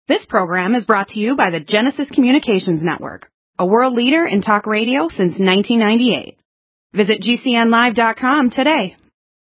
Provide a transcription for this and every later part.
This program is brought to you by the Genesis Communications Network, a world leader in talk radio since 1998. Visit GCNlive.com today.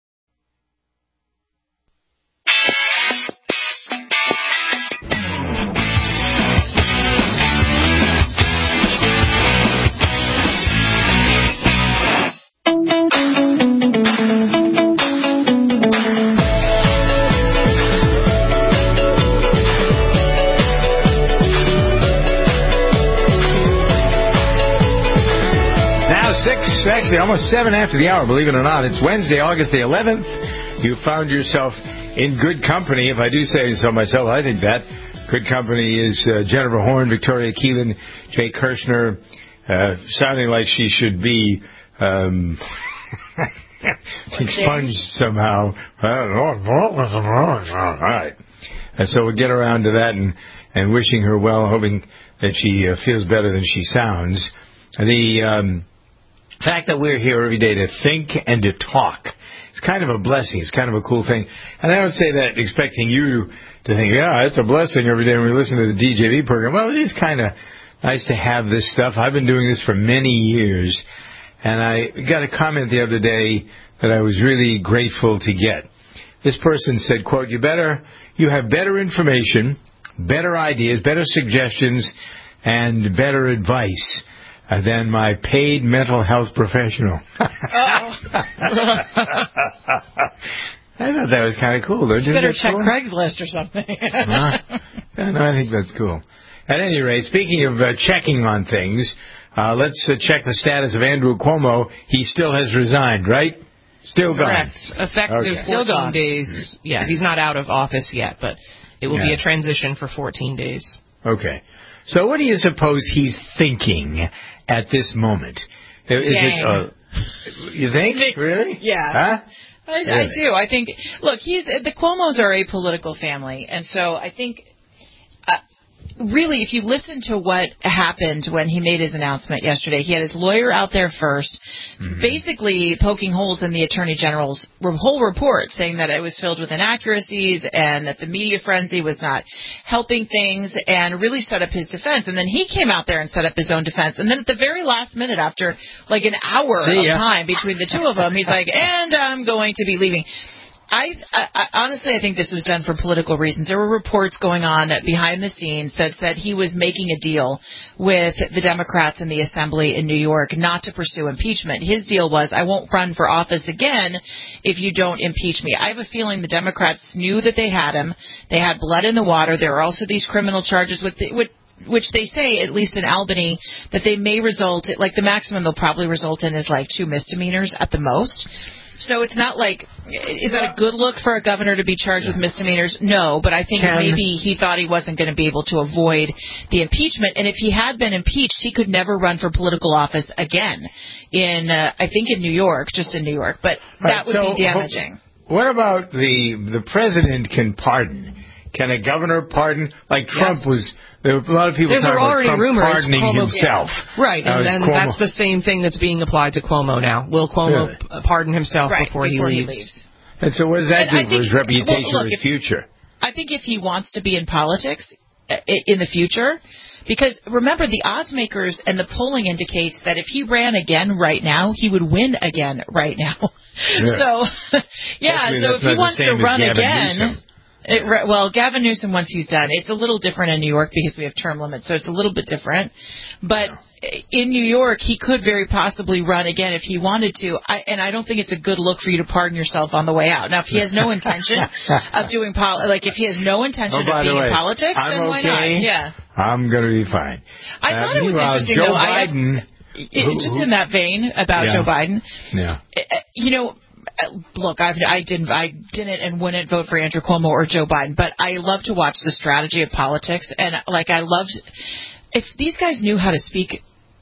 Actually, almost 7 after the hour, believe it or not. It's Wednesday, August the 11th. You found yourself in good company, if I do say so myself. I think that. Good company is Jennifer Horn, Victoria Keelan, Jay Kirshner, sounding like she should be expunged somehow. All right. So we'll get around to that and wishing her well, hoping that she feels better than she sounds. The fact that we're here every day to think and to talk, it's kind of a blessing. It's kind of a cool thing. And I don't say that expecting you to think, yeah, it's a blessing every day when we listen to the DJV program. Well, it is kind of nice to have this stuff. I've been doing this for many years, and I got a comment the other day that I was really grateful to get. This person said, quote, you have better information, better ideas, better suggestions, and better advice than my paid mental health professional. I thought that was kind of cool, though. You better check Craigslist or something. No, I think that's cool. At any rate, speaking of checking on things, let's check the status of Andrew Cuomo. He still has resigned, right? Still gone. Correct. Effective 14 days. Yeah, he's not out of office yet, but it will be a transition for 14 days. Okay. So what do you suppose he's thinking at this moment? Is it? You think? Really? Yeah. Huh? I do. I think. Look, the Cuomos are a political family, and so I think. Really, if you listen to what happened when he made his announcement yesterday, he had his lawyer out there first, basically poking holes in the Attorney General's whole report, saying that it was filled with inaccuracies and that the media frenzy was not helping things, and really set up his defense. And then he came out there and set up his own defense. And then at the very last minute, after like an hour of time between the two of them, he's like, and I'm going to be leaving. I honestly, I think this was done for political reasons. There were reports going on behind the scenes that said he was making a deal with the Democrats in the Assembly in New York not to pursue impeachment. His deal was, I won't run for office again if you don't impeach me. I have a feeling the Democrats knew that they had him. They had blood in the water. There are also these criminal charges which they say, at least in Albany, that they may result, like the maximum they'll probably result in is like 2 misdemeanors at the most. So it's not like, is that a good look for a governor to be charged with misdemeanors? No, but I think maybe he thought he wasn't going to be able to avoid the impeachment. And if he had been impeached, he could never run for political office again I think in New York, just in New York. But that would be damaging. What about the president can pardon? Can a governor pardon? Like Trump was... There were a lot of people talking about Trump pardoning himself. Right, and that's the same thing that's being applied to Cuomo now. Will Cuomo pardon himself before he leaves? And so what does that do for his reputation or his future? I think if he wants to be in politics in the future, because remember, the odds makers and the polling indicates that if he ran again right now, he would win again right now. Yeah. So if he wants to run again... Gavin Newsom, once he's done, it's a little different in New York because we have term limits, so it's a little bit different. But in New York, he could very possibly run again if he wanted to. And I don't think it's a good look for you to pardon yourself on the way out. Now, if he has no intention of doing if he has no intention of being in politics, then why not? Yeah, I'm going to be fine. I thought it was interesting, Joe though. Biden, just in that vein about Joe Biden. Yeah. Look, I didn't and wouldn't vote for Andrew Cuomo or Joe Biden, but I love to watch the strategy of politics, and I loved if these guys knew how to speak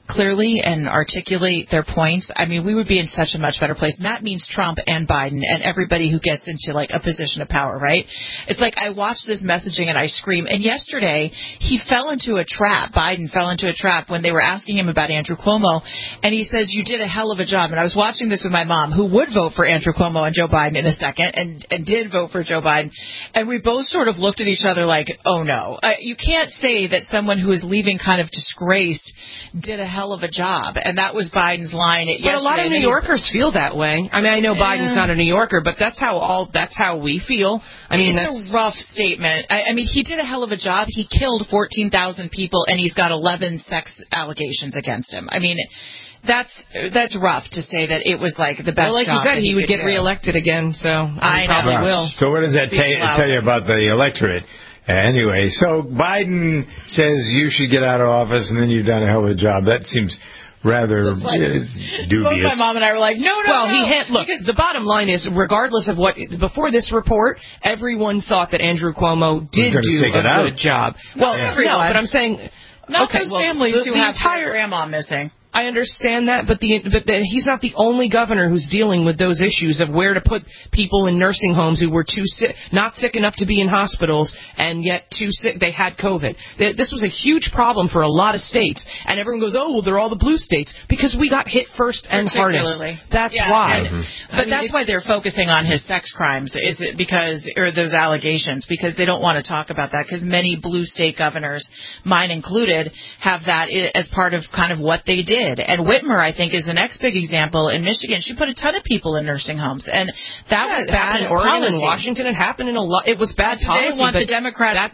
clearly and articulate their points, I mean, we would be in such a much better place. And that means Trump and Biden and everybody who gets into like a position of power, right? It's like I watch this messaging and I scream. And yesterday he fell into a trap. Biden fell into a trap when they were asking him about Andrew Cuomo, and he says, "You did a hell of a job." And I was watching this with my mom, who would vote for Andrew Cuomo and Joe Biden in a second, and did vote for Joe Biden. And we both sort of looked at each other like, oh no. You can't say that someone who is leaving kind of disgraced did a hell of a job. And that was Biden's line yesterday. But a lot of New Yorkers feel that way. I mean, I know Biden's not a New Yorker, but that's how we feel. I mean, it's a rough statement. I mean, he did a hell of a job. He killed 14,000 people, and he's got 11 sex allegations against him. I mean, that's rough to say that it was like the best. Well, like job you said, he would get do. reelected again, so I probably know. will. So what does that tell you about the electorate? Anyway, so Biden says you should get out of office, and then you've done a hell of a job. That seems rather dubious. Both my mom and I were like, no. Well, look, the bottom line is, regardless of what, before this report, everyone thought that Andrew Cuomo did do a good job. Well, no, but I'm saying, not those families who have their grandma missing. I understand that, but he's not the only governor who's dealing with those issues of where to put people in nursing homes who were too sick, not sick enough to be in hospitals, and yet too sick. They had COVID. This was a huge problem for a lot of states, and everyone goes, "Oh, well, they're all the blue states," because we got hit first and hardest. That's why. But that's why they're focusing on his sex crimes. Is it or those allegations? Because they don't want to talk about that. Because many blue state governors, mine included, have that as part of kind of what they did. And Whitmer, I think, is the next big example in Michigan. She put a ton of people in nursing homes, and that was bad in Oregon policy. And Washington. It happened in a lot. It was bad policy. They didn't want the Democrats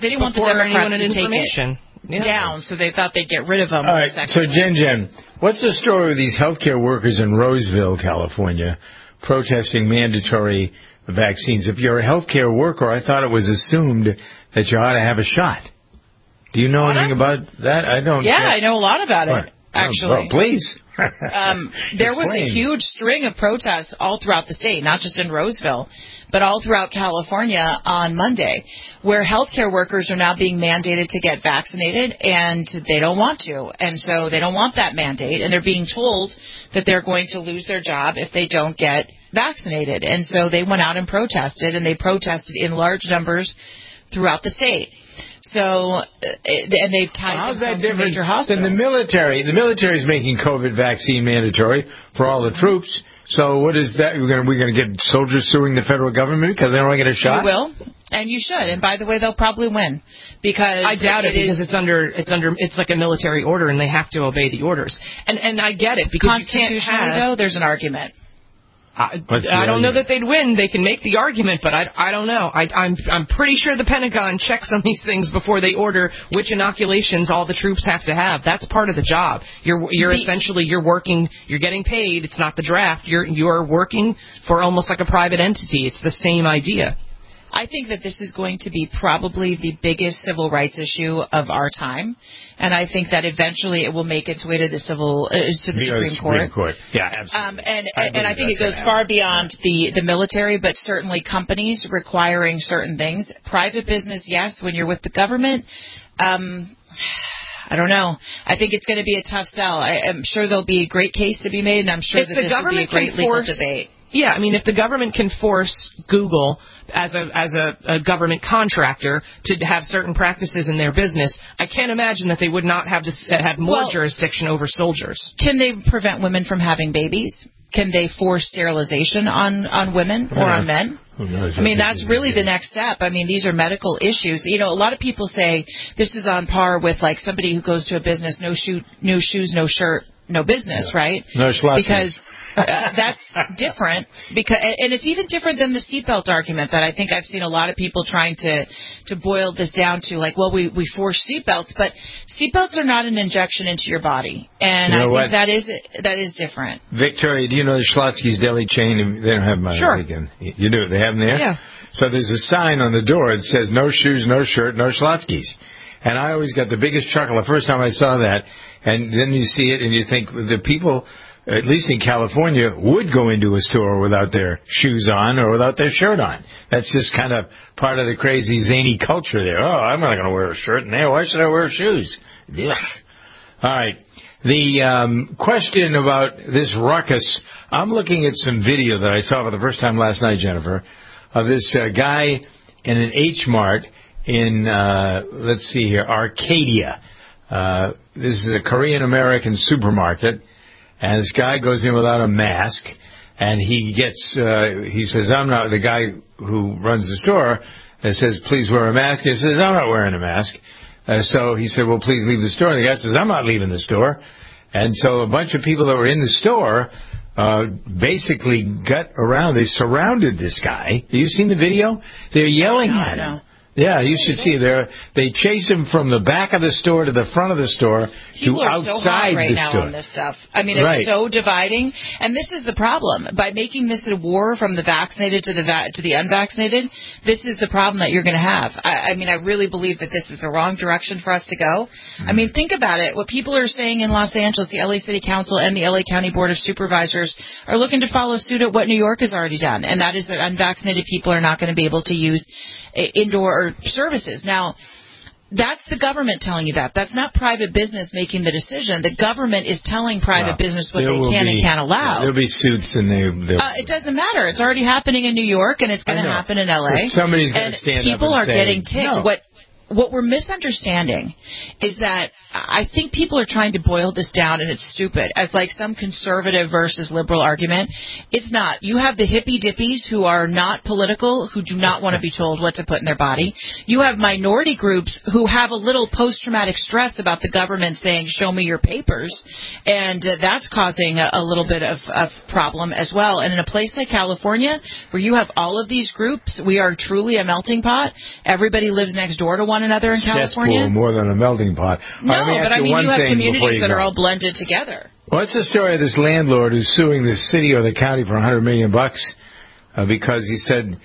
to take it down, so they thought they'd get rid of them. All right. So Jen, what's the story with these healthcare workers in Roseville, California, protesting mandatory vaccines? If you're a healthcare worker, I thought it was assumed that you ought to have a shot. Do you know anything about that? I don't. Yeah, I know a lot about it. Actually, well, please. There was a huge string of protests all throughout the state, not just in Roseville, but all throughout California on Monday, where healthcare workers are now being mandated to get vaccinated, and they don't want to. And so they don't want that mandate, and they're being told that they're going to lose their job if they don't get vaccinated. And so they went out and protested, and they protested in large numbers throughout the state. So, and they've tied how's that different major hospitals. than the military? The military is making COVID vaccine mandatory for all the troops. So what is that? We're going to get soldiers suing the federal government because they don't get a shot? You will, and you should. And by the way, they'll probably win because I doubt it because it's like a military order and they have to obey the orders. And I get it because constitutionally though, there's an argument. I don't know that they'd win. They can make the argument, but I don't know. I'm pretty sure the Pentagon checks on these things before they order which inoculations all the troops have to have. That's part of the job. You're essentially working. You're getting paid. It's not the draft. You're working for almost like a private entity. It's the same idea. I think that this is going to be probably the biggest civil rights issue of our time, and I think that eventually it will make its way to the Supreme Court. Yeah, absolutely. And I think it goes far beyond the military, but certainly companies requiring certain things. Private business, yes. When you're with the government, I don't know. I think it's going to be a tough sell. I'm sure there'll be a great case to be made, and I'm sure that this will be a great legal debate. Yeah, I mean, if the government can force Google as a government contractor to have certain practices in their business, I can't imagine that they would not have to have more jurisdiction over soldiers. Can they prevent women from having babies? Can they force sterilization on women or on men? I mean, that's really the next step. I mean, these are medical issues. You know, a lot of people say this is on par with like somebody who goes to a business, no shoes, no shirt, no business, right? No schlotzes. Because that's different, and it's even different than the seatbelt argument that I think I've seen a lot of people trying to boil this down to, like, well, we force seatbelts, but seatbelts are not an injection into your body, and I think that is different. Victoria, do you know the Schlotzsky's Deli chain? They don't have mine. Sure. You do. They have them there? Yeah. So there's a sign on the door that says no shoes, no shirt, no Schlotzsky's. And I always got the biggest chuckle the first time I saw that, and then you see it and you think the people, at least in California, would go into a store without their shoes on or without their shirt on. That's just kind of part of the crazy, zany culture there. Oh, I'm not going to wear a shirt in there. Why should I wear shoes? Ugh. All right. The question about this ruckus, I'm looking at some video that I saw for the first time last night, Jennifer, of this guy in an H-Mart in, let's see here, Arcadia. This is a Korean-American supermarket, and this guy goes in without a mask, and he says, I'm not, the guy who runs the store says, please wear a mask. He says, I'm not wearing a mask. So he said, well, please leave the store. And the guy says, I'm not leaving the store. And so a bunch of people that were in the store basically got around. They surrounded this guy. Have you seen the video? They're yelling at him. Yeah, you should see there. They chase him from the back of the store to the front of the store People to outside so hot right the now store. On this stuff. I mean, it's so dividing, and this is the problem. By making this a war from the vaccinated to the unvaccinated, this is the problem that you're going to have. I mean, I really believe that this is the wrong direction for us to go. I mean, think about it. What people are saying in Los Angeles, the LA City Council and the LA County Board of Supervisors are looking to follow suit at what New York has already done, and that is that unvaccinated people are not going to be able to use indoor services. Now, that's the government telling you that. That's not private business making the decision. The government is telling private business what they can and can't allow. There'll be suits and it doesn't matter. It's already happening in New York, and it's going to happen in L.A. Somebody's going to stand up and say, people are getting ticked. No. What we're misunderstanding is that I think people are trying to boil this down, and it's stupid, as like some conservative versus liberal argument. It's not. You have the hippy-dippies who are not political, who do not want to be told what to put in their body. You have minority groups who have a little post-traumatic stress about the government saying, show me your papers, and that's causing a little bit of problem as well. And in a place like California, where you have all of these groups, we are truly a melting pot. Everybody lives next door to one another in California. More than a melting pot. No, but I mean, you have communities that are all blended together. What's the story of this landlord who's suing the city or the county for $100 million because he said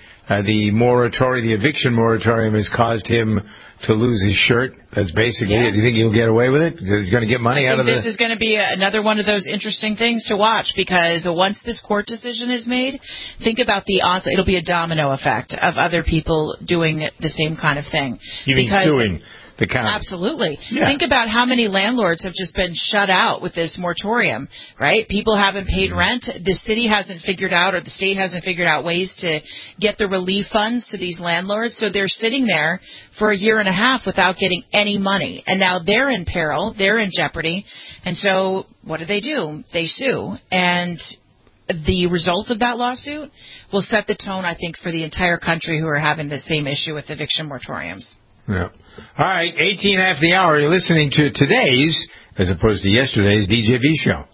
the eviction moratorium has caused him to lose his shirt? That's basically it. Do you think he'll get away with it? He's going to get money out of this? This is going to be another one of those interesting things to watch, because once this court decision is made, think about it'll be a domino effect of other people doing the same kind of thing. You mean suing the county? Absolutely. Yeah. Think about how many landlords have just been shut out with this moratorium, right? People haven't paid rent. The city hasn't figured out, or the state hasn't figured out ways to get the relief funds to these landlords. So they're sitting there for a year and a half without getting any money. And now they're in peril. They're in jeopardy. And so what do? They sue. And the results of that lawsuit will set the tone, I think, for the entire country who are having the same issue with eviction moratoriums. Yeah. All right, 18 after the hour. You're listening to today's, as opposed to yesterday's, DJB show.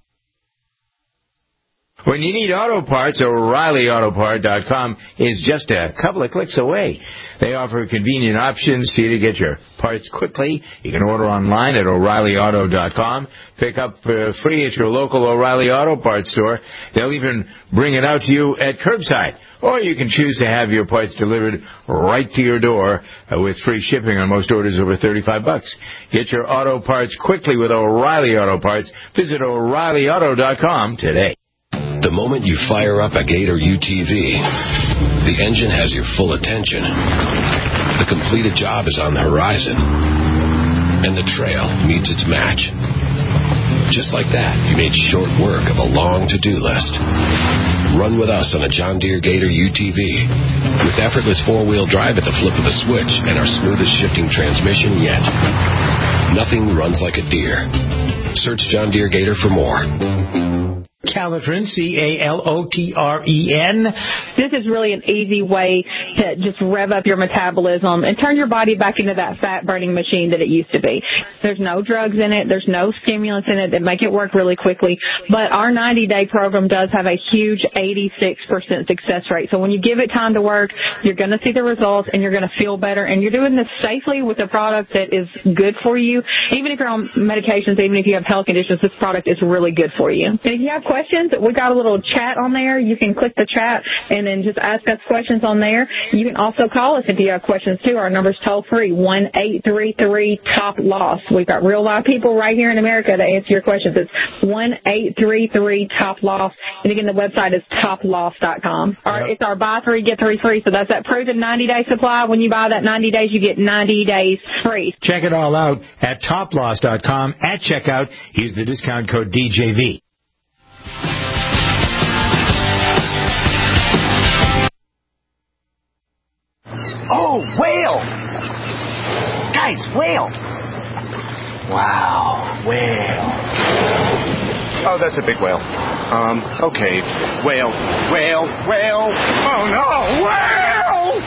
When you need auto parts, O'ReillyAutoPart.com is just a couple of clicks away. They offer convenient options for you to get your parts quickly. You can order online at O'ReillyAuto.com. Pick up free at your local O'Reilly Auto Parts store. They'll even bring it out to you at curbside. Or you can choose to have your parts delivered right to your door with free shipping on most orders over $35. Get your auto parts quickly with O'Reilly Auto Parts. Visit O'ReillyAuto.com today. The moment you fire up a Gator UTV, the engine has your full attention. The completed job is on the horizon, and the trail meets its match. Just like that, you made short work of a long to-do list. Run with us on a John Deere Gator UTV with effortless four-wheel drive at the flip of a switch and our smoothest shifting transmission yet. Nothing runs like a Deere. Search John Deere Gator for more. Calotren, Calotren. This is really an easy way to just rev up your metabolism and turn your body back into that fat-burning machine that it used to be. There's no drugs in it. There's no stimulants in it that make it work really quickly. But our 90-day program does have a huge 86% success rate. So when you give it time to work, you're going to see the results and you're going to feel better. And you're doing this safely with a product that is good for you. Even if you're on medications, even if you have health conditions, this product is really good for you. And if you have questions, we got a little chat on there. You can click the chat and then just ask us questions on there. You can also call us if you have questions, too. Our number's toll-free, 1-833-TOP-LOSS. We've got real live people right here in America to answer your questions. It's 1-833-TOP-LOSS. And again, the website is toploss.com. It's our buy 3, get 3 free. So that's that proven 90-day supply. When you buy that 90 days, you get 90 days free. Check it all out at toploss.com. At checkout, use the discount code DJV. Oh, whale! Guys, whale! Wow, whale. Oh, that's a big whale. Okay. Whale. Oh, no, whale!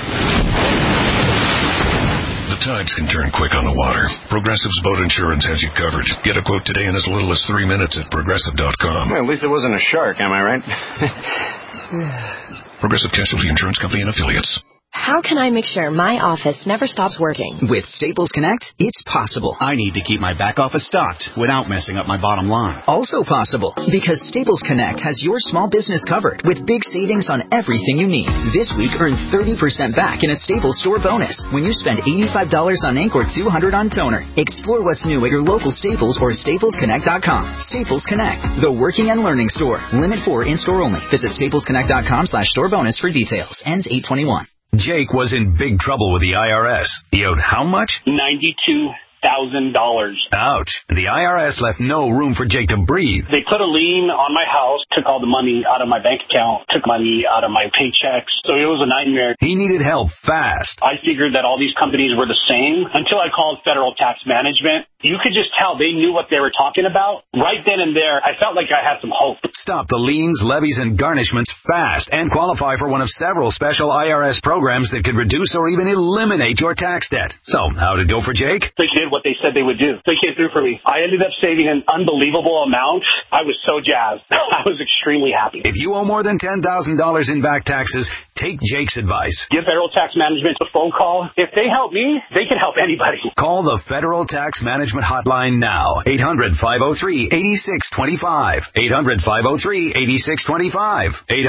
The tides can turn quick on the water. Progressive's boat insurance has you covered. Get a quote today in as little as 3 minutes at Progressive.com. Well, at least it wasn't a shark, am I right? Progressive Casualty Insurance Company and Affiliates. How can I make sure my office never stops working? With Staples Connect, it's possible. I need to keep my back office stocked without messing up my bottom line. Also possible, because Staples Connect has your small business covered with big savings on everything you need. This week, earn 30% back in a Staples store bonus when you spend $85 on ink or $200 on toner. Explore what's new at your local Staples or StaplesConnect.com. Staples Connect, the working and learning store. Limit 4 in-store only. Visit StaplesConnect.com/store bonus for details. Ends 8/21. Jake was in big trouble with the IRS. He owed how much? $92,000. Ouch. The IRS left no room for Jake to breathe. They put a lien on my house, took all the money out of my bank account, took money out of my paychecks. So it was a nightmare. He needed help fast. I figured that all these companies were the same until I called Federal Tax Management. You could just tell they knew what they were talking about. Right then and there, I felt like I had some hope. Stop the liens, levies, and garnishments fast and qualify for one of several special IRS programs that could reduce or even eliminate your tax debt. So, how'd it go for Jake? They did what they said they would do. They came through for me. I ended up saving an unbelievable amount. I was so jazzed. I was extremely happy. If you owe more than $10,000 in back taxes, take Jake's advice. Give Federal Tax Management a phone call. If they help me, they can help anybody. Call the Federal Tax Management hotline now. 800-503-8625. 800-503-8625.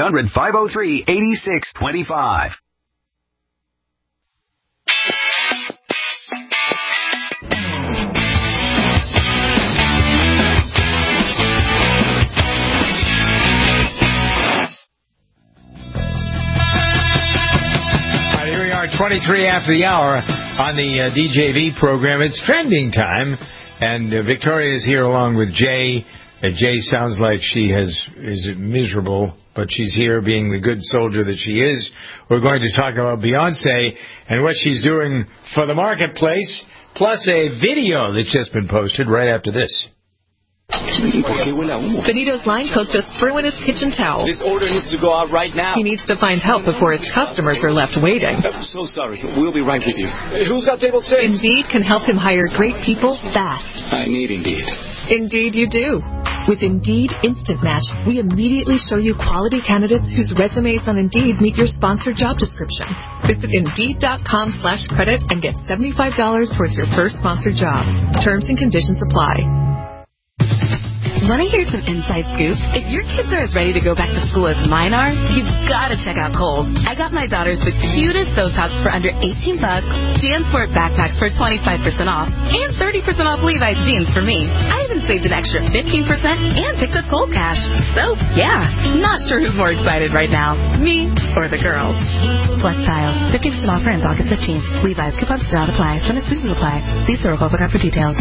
800-503-8625. Here we are, 23 after the hour on the DJV program. It's trending time, and Victoria is here along with Jay. Jay sounds like she is miserable, but she's here being the good soldier that she is. We're going to talk about Beyonce and what she's doing for the marketplace, plus a video that's just been posted right after this. Benito's line cook just threw in his kitchen towel. This order needs to go out right now. He needs to find help before his customers are left waiting. I'm so sorry. We'll be right with you. Who's got table 6? Indeed can help him hire great people fast. I need Indeed. Indeed you do. With Indeed Instant Match, we immediately show you quality candidates whose resumes on Indeed meet your sponsored job description. Visit Indeed.com/credit and get $75 towards your first sponsored job. Terms and conditions apply. Want to hear some inside scoop? If your kids are as ready to go back to school as mine are, you've got to check out Kohl's. I got my daughters the cutest sew tops for under $18, JanSport backpacks for 25% off, and 30% off Levi's jeans for me. I even saved an extra 15% and picked up Kohl's cash. So, yeah, not sure who's more excited right now, me or the girls. Flex Style, 50% off ends August 15th. Levi's coupons do not apply. Some exclusions apply. See store account for details.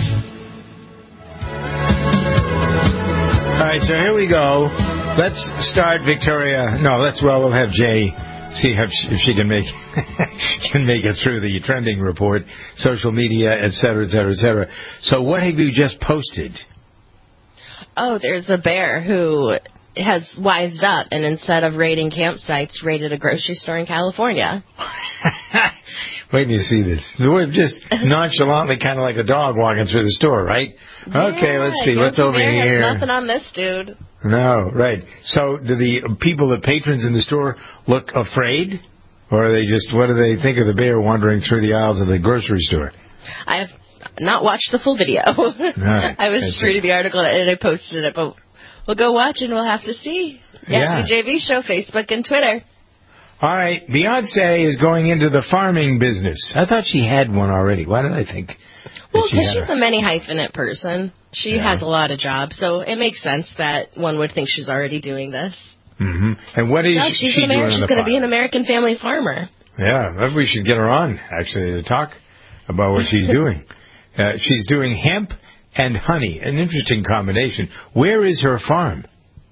All right, so here we go. Let's start, Victoria. No, we'll have Jay see if she can make it through the trending report, social media, et cetera, et cetera, et cetera. So what have you just posted? Oh, there's a bear who has wised up and instead of raiding campsites, raided a grocery store in California. Wait till you see this. We're just nonchalantly, kind of like a dog walking through the store, right? Yeah, okay, let's see. What's over here? Has nothing on this dude. No, right. So do the people, the patrons in the store, look afraid? Or are they just, what do they think of the bear wandering through the aisles of the grocery store? I have not watched the full video. Right, I was just reading the article and I posted it, but We'll go watch and we'll have to see. Yeah. DJV show, Facebook and Twitter. All right. Beyonce is going into the farming business. I thought she had one already. Why did I think? Well, because she's a many hyphenate person. She has a lot of jobs, so it makes sense that one would think she's already doing this. Mm-hmm. And what is she doing? She's going to be an American family farmer. Yeah, maybe we should get her on, actually, to talk about what she's doing. She's doing hemp and honey, an interesting combination. Where is her farm?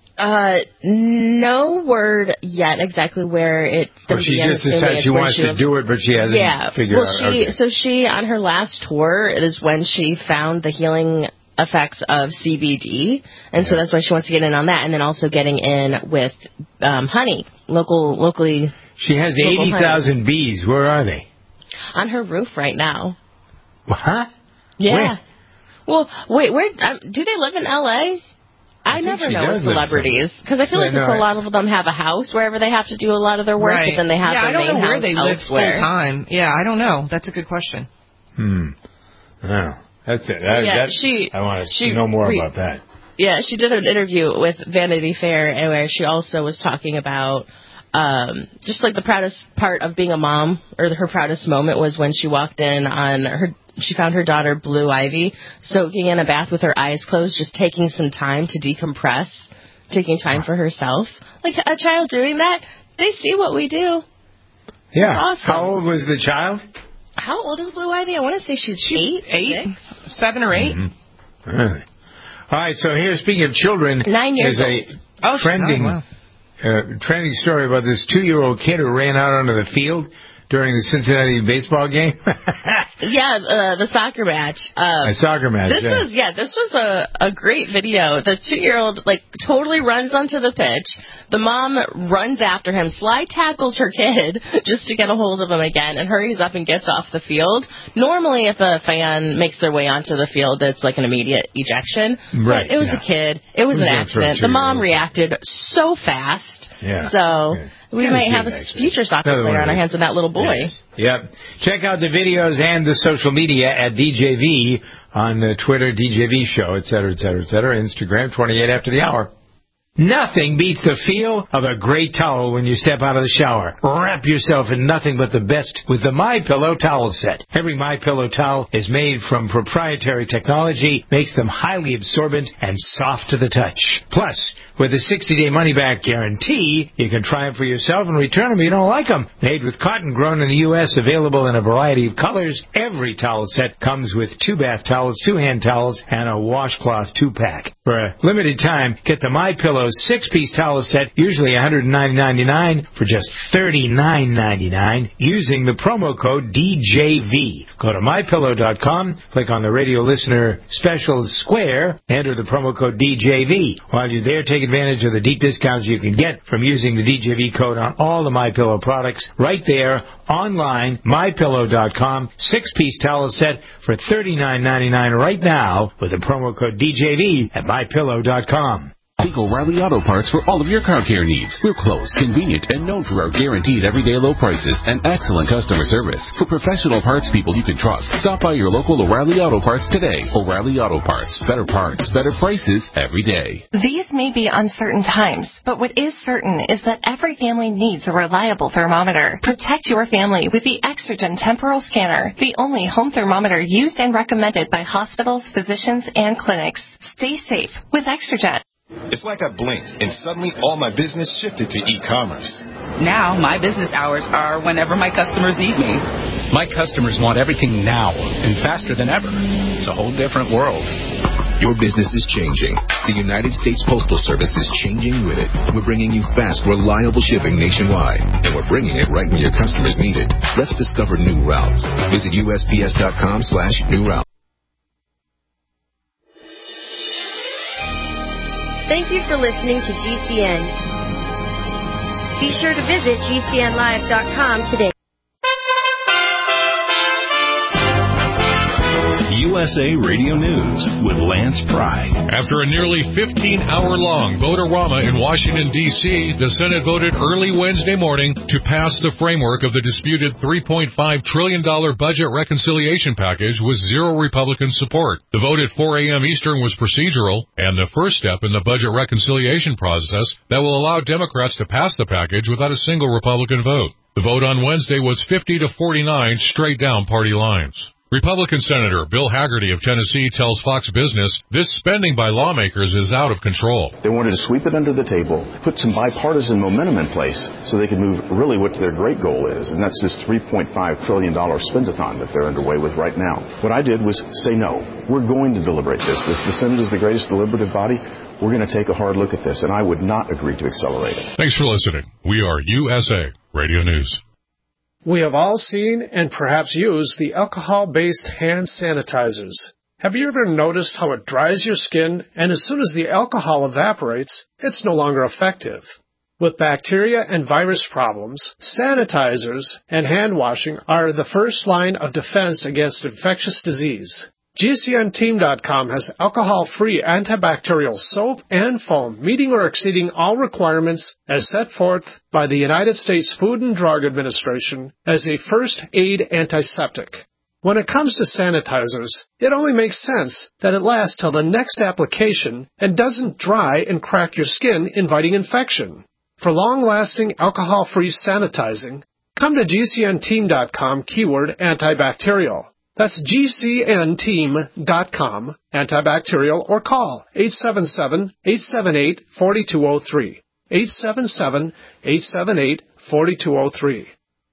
No word yet exactly where it's going to be. She just decided she wants to do it, but she hasn't figured out. So she, on her last tour, is when she found the healing effects of CBD, and so that's why she wants to get in on that, and then also getting in with honey, locally. She has 80,000 bees. Where are they? On her roof right now. What? Yeah. Where? Well, wait, where do they live in L.A.? I never know with celebrities, because I feel like a lot of them have a house wherever they have to do a lot of their work, but then they have their main house elsewhere. I don't know where they live full time. Yeah, I don't know. That's a good question. Oh, that's it. I want to know more about that. Yeah, she did an interview with Vanity Fair where she also was talking about just like the proudest part of being a mom, or her proudest moment was when she walked in on she found her daughter, Blue Ivy, soaking in a bath with her eyes closed, just taking some time to decompress, taking time for herself. Like a child doing that, they see what we do. Yeah. Awesome. How old was the child? How old is Blue Ivy? I want to say she's 8. 7 or 8. Mm-hmm. Really? All right, so here, speaking of children, 9 years old. Trending story about this 2-year-old kid who ran out onto the field during the Cincinnati baseball game. The soccer match. A soccer match. This was a great video. The 2-year-old totally runs onto the pitch. The mom runs after him, slide tackles her kid just to get a hold of him again, and hurries up and gets off the field. Normally, if a fan makes their way onto the field, it's like an immediate ejection. Right. But it was a kid. It was an accident. The mom reacted so fast. Yeah. So we might have a future soccer player on our hands with that little boy. Yes. Yep. Check out the videos and the social media at DJV on Twitter, DJV Show, et cetera, Instagram, 28 after the hour. Nothing beats the feel of a great towel when you step out of the shower. Wrap yourself in nothing but the best with the MyPillow towel set. Every MyPillow towel is made from proprietary technology, makes them highly absorbent and soft to the touch. Plus, with a 60-day money-back guarantee, you can try them for yourself and return them if you don't like them. Made with cotton grown in the U.S., available in a variety of colors, every towel set comes with 2 bath towels, 2 hand towels, and a washcloth 2-pack. For a limited time, get the MyPillow 6-piece towel set, usually $199.99 for just $39.99 using the promo code DJV. Go to MyPillow.com, click on the radio listener specials square, enter the promo code DJV. While you're there, take advantage of the deep discounts you can get from using the DJV code on all the MyPillow products right there online, MyPillow.com, 6-piece towel set for $39.99 right now with the promo code DJV at MyPillow.com. Seek O'Reilly Auto Parts for all of your car care needs. We're close, convenient, and known for our guaranteed everyday low prices and excellent customer service. For professional parts people you can trust, stop by your local O'Reilly Auto Parts today. O'Reilly Auto Parts. Better parts, better prices every day. These may be uncertain times, but what is certain is that every family needs a reliable thermometer. Protect your family with the Exergen Temporal Scanner, the only home thermometer used and recommended by hospitals, physicians, and clinics. Stay safe with Exergen. It's like I blinked, and suddenly all my business shifted to e-commerce. Now, my business hours are whenever my customers need me. My customers want everything now and faster than ever. It's a whole different world. Your business is changing. The United States Postal Service is changing with it. We're bringing you fast, reliable shipping nationwide, and we're bringing it right when your customers need it. Let's discover new routes. Visit USPS.com/new route. Thank you for listening to GCN. Be sure to visit GCNlive.com today. USA Radio News with Lance Pry. After a nearly 15-hour-long vote-a-rama in Washington, D.C., the Senate voted early Wednesday morning to pass the framework of the disputed $3.5 trillion budget reconciliation package with zero Republican support. The vote at 4 a.m. Eastern was procedural and the first step in the budget reconciliation process that will allow Democrats to pass the package without a single Republican vote. The vote on Wednesday was 50-49 straight down party lines. Republican Senator Bill Hagerty of Tennessee tells Fox Business this spending by lawmakers is out of control. They wanted to sweep it under the table, put some bipartisan momentum in place so they could move really what their great goal is, and that's this $3.5 trillion spend-a-thon that they're underway with right now. What I did was say no. We're going to deliberate this. If the Senate is the greatest deliberative body, we're going to take a hard look at this, and I would not agree to accelerate it. Thanks for listening. We are USA Radio News. We have all seen and perhaps used the alcohol-based hand sanitizers. Have you ever noticed how it dries your skin, and as soon as the alcohol evaporates, it's no longer effective? With bacteria and virus problems, sanitizers and hand washing are the first line of defense against infectious disease. GCNteam.com has alcohol-free antibacterial soap and foam meeting or exceeding all requirements as set forth by the United States Food and Drug Administration as a first aid antiseptic. When it comes to sanitizers, it only makes sense that it lasts till the next application and doesn't dry and crack your skin, inviting infection. For long-lasting alcohol-free sanitizing, come to GCNteam.com keyword antibacterial. That's GCNteam.com, antibacterial, or call 877-878-4203. 877-878-4203.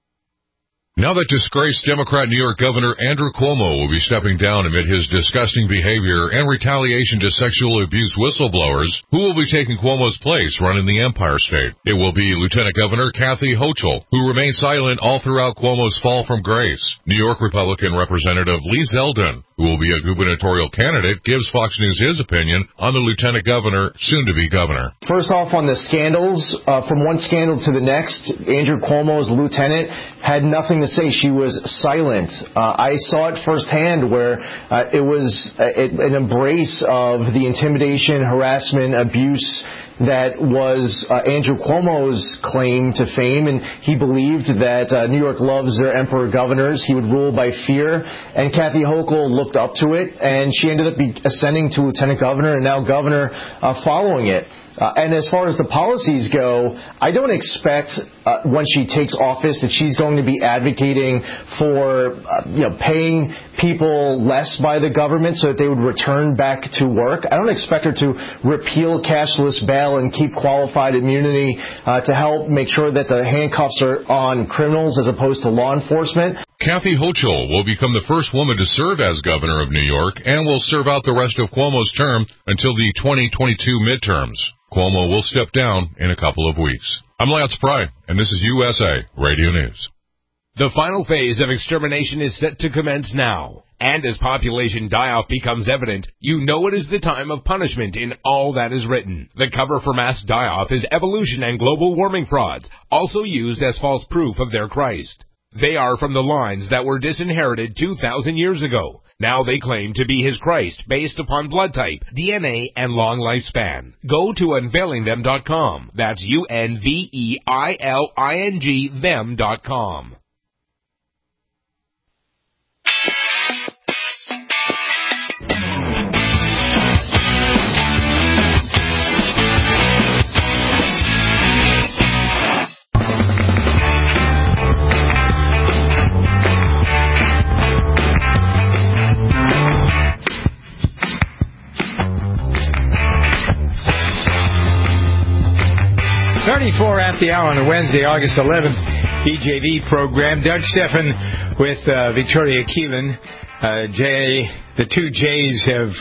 Now that disgraced Democrat New York Governor Andrew Cuomo will be stepping down amid his disgusting behavior and retaliation to sexual abuse whistleblowers, who will be taking Cuomo's place running the Empire State? It will be Lieutenant Governor Kathy Hochul, who remained silent all throughout Cuomo's fall from grace. New York Republican Representative Lee Zeldin, who will be a gubernatorial candidate, gives Fox News his opinion on the Lieutenant Governor, soon-to-be governor. First off, on the scandals, from one scandal to the next, Andrew Cuomo's lieutenant had nothing to say. She was silent. I saw it firsthand where it was an embrace of the intimidation, harassment, abuse that was Andrew Cuomo's claim to fame, and he believed that New York loves their emperor governors. He would rule by fear, and Kathy Hochul looked up to it, and she ended up ascending to lieutenant governor and now governor following it. And as far as the policies go, I don't expect when she takes office that she's going to be advocating for paying people less by the government so that they would return back to work. I don't expect her to repeal cashless bail and keep qualified immunity to help make sure that the handcuffs are on criminals as opposed to law enforcement. Kathy Hochul will become the first woman to serve as governor of New York and will serve out the rest of Cuomo's term until the 2022 midterms. Cuomo will step down in a couple of weeks. I'm Lance Pry, and this is USA Radio News. The final phase of extermination is set to commence now. And as population die-off becomes evident, you know it is the time of punishment in all that is written. The cover for mass die-off is evolution and global warming frauds, also used as false proof of their Christ. They are from the lines that were disinherited 2,000 years ago. Now they claim to be his Christ based upon blood type, DNA, and long lifespan. Go to unveilingthem.com. That's UNVEILING them.com. At the hour on a Wednesday, August 11th, EJV program. Doug Stephan with Victoria Keelan. The two J's have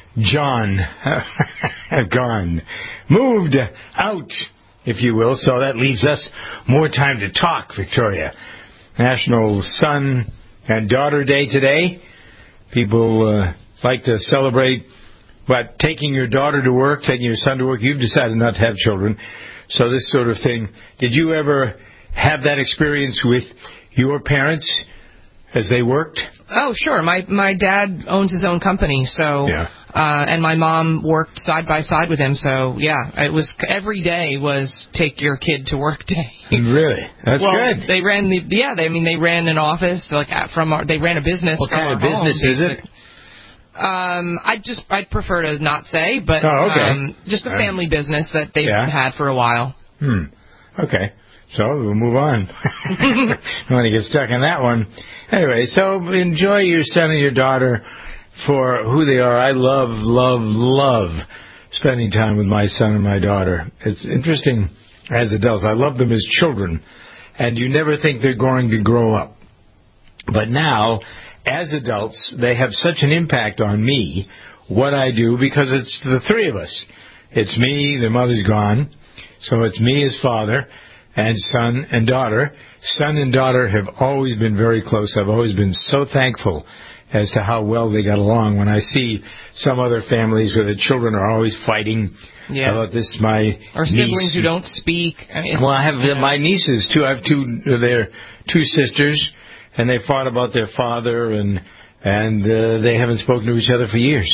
gone, moved out, if you will. So that leaves us more time to talk, Victoria. National Son and Daughter Day today. People like to celebrate, taking your daughter to work, taking your son to work. You've decided not to have children. So this sort of thing. Did you ever have that experience with your parents as they worked? Oh, sure. My dad owns his own company, so and my mom worked side by side with him. So it was every day was take your kid to work day. Really? That's good. They ran they ran an office they ran a business. What kind of business is it? I'd prefer to not say, but just a family business that they've had for a while. Okay. So we'll move on. I don't want to get stuck on that one. Anyway, so enjoy your son and your daughter for who they are. I love spending time with my son and my daughter. It's interesting as adults. I love them as children, and you never think they're going to grow up. But now, as adults, they have such an impact on me, what I do, because it's the three of us. It's me, their mother's gone, so it's me as father, and son and daughter. Son and daughter have always been very close. I've always been so thankful as to how well they got along. When I see some other families where the children are always fighting about this, or siblings who don't speak. I have my nieces too. I have two sisters, and they fought about their father, and they haven't spoken to each other for years.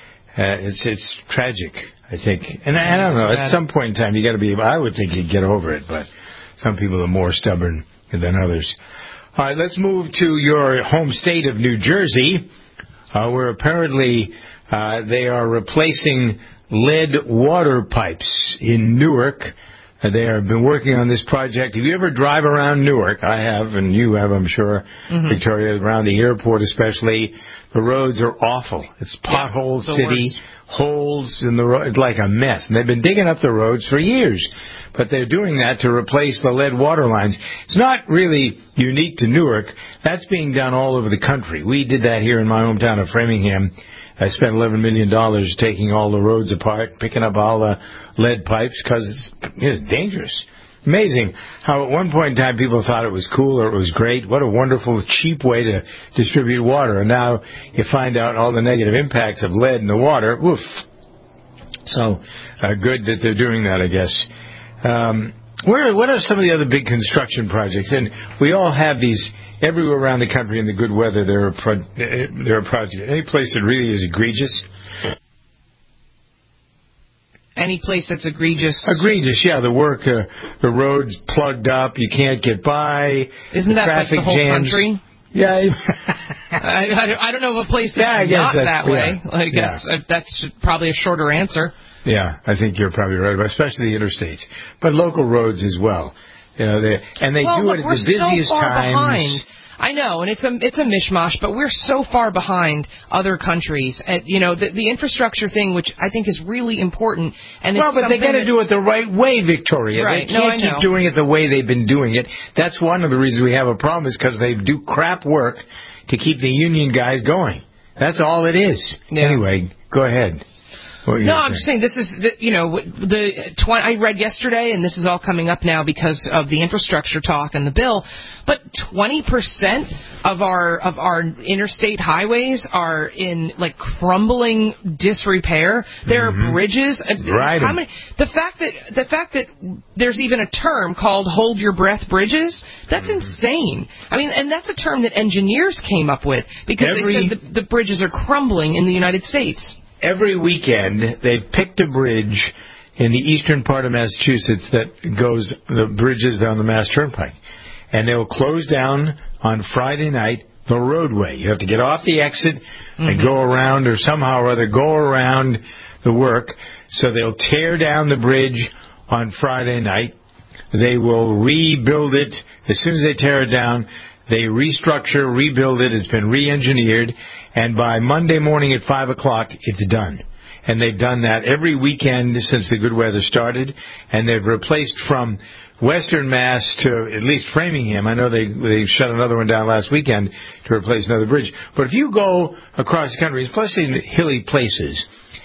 It's tragic, I think. And I don't know. At some point in time, you got to be. I would think you'd get over it, but some people are more stubborn than others. All right, let's move to your home state of New Jersey, where apparently they are replacing lead water pipes in Newark. They have been working on this project. If you ever drive around Newark, I have, and you have, I'm sure, Victoria, around the airport especially, the roads are awful. It's pothole city, holes in the road. It's like a mess. And they've been digging up the roads for years. But they're doing that to replace the lead water lines. It's not really unique to Newark. That's being done all over the country. We did that here in my hometown of Framingham. I spent $11 million taking all the roads apart, picking up all the lead pipes because it's dangerous. Amazing how at one point in time people thought it was cool or it was great. What a wonderful, cheap way to distribute water. And now you find out all the negative impacts of lead in the water. Woof. So good that they're doing that, I guess. What are some of the other big construction projects? And we all have these everywhere around the country in the good weather. There are projects. Any place that really is egregious? Any place that's egregious? Egregious, yeah. The work, the roads plugged up. You can't get by. Isn't that like the whole jams. Country? Yeah. I don't know of a place that's not that way. I guess that's probably a shorter answer. Yeah, I think you're probably right, especially the interstates, but local roads as well. You know, they do it at the busiest times. Behind. I know, and it's a mishmash, but we're so far behind other countries. And, the infrastructure thing, which I think is really important. And but they got to do it the right way, Victoria. Right. They can't keep doing it the way they've been doing it. That's one of the reasons we have a problem is because they do crap work to keep the union guys going. That's all it is. Yeah. Anyway, go ahead. No, I'm just saying this is, I read yesterday, and this is all coming up now because of the infrastructure talk and the bill, but 20% of our interstate highways are in, crumbling disrepair. There are bridges. Right. The fact that there's even a term called hold your breath bridges, that's insane. I mean, and that's a term that engineers came up with because they said the bridges are crumbling in the United States. Every weekend, they've picked a bridge in the eastern part of Massachusetts that goes the bridges down the Mass Turnpike. And they'll close down on Friday night the roadway. You have to get off the exit and go around or somehow or other go around the work. So they'll tear down the bridge on Friday night. They will rebuild it. As soon as they tear it down, they restructure, rebuild it. It's been re-engineered. And by Monday morning at 5 o'clock, it's done. And they've done that every weekend since the good weather started. And they've replaced from Western Mass to at least Framingham. I know they shut another one down last weekend to replace another bridge. But if you go across the country, especially in hilly places,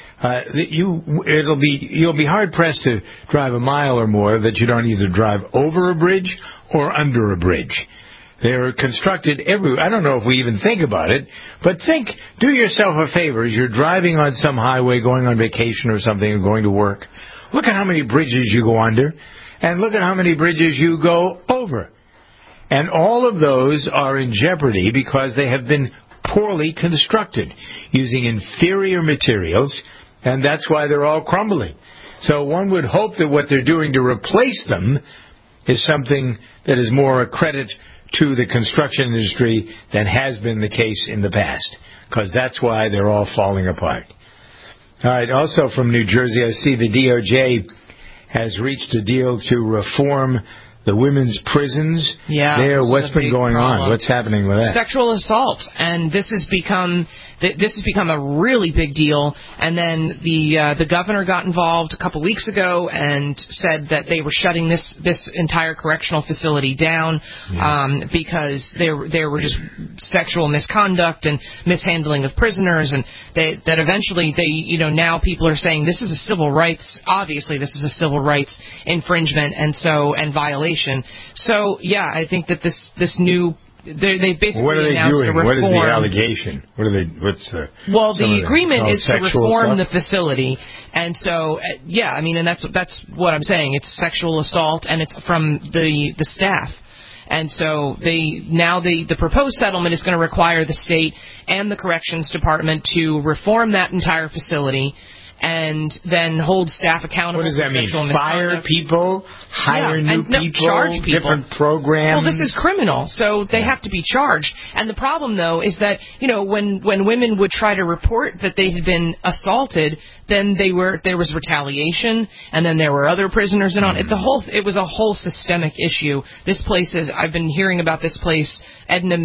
you'll be hard pressed to drive a mile or more that you don't either drive over a bridge or under a bridge. They're constructed I don't know if we even think about it, but do yourself a favor as you're driving on some highway, going on vacation or something, or going to work. Look at how many bridges you go under, and look at how many bridges you go over. And all of those are in jeopardy because they have been poorly constructed, using inferior materials, and that's why they're all crumbling. So one would hope that what they're doing to replace them is something that is more a credit to the construction industry than has been the case in the past, because that's why they're all falling apart. All right, also from New Jersey, I see the DOJ has reached a deal to reform the women's prisons. Yeah, what's been going on? What's happening with that? Sexual assault, and this has become a really big deal. And then the governor got involved a couple weeks ago and said that they were shutting this entire correctional facility down because there were just sexual misconduct and mishandling of prisoners, and that eventually now people are saying this is a civil rights. Obviously, this is a civil rights infringement and violation. So yeah, I think that this new. They basically what are they announced doing? a reform. What is the allegation? The agreement is to reform the facility, and so and that's what I'm saying. It's sexual assault, and it's from the staff. And so the proposed settlement is going to require the state and the corrections department to reform that entire facility, and then hold staff accountable. What does that for mean? Sexual Fire misconduct. people, hire new people, charge people, different programs. Well, this is criminal, so they have to be charged. And the problem, though, is that when women would try to report that they had been assaulted, then there was retaliation, and then there were other prisoners in on it. It was a whole systemic issue. This place I've been hearing about this place, Edna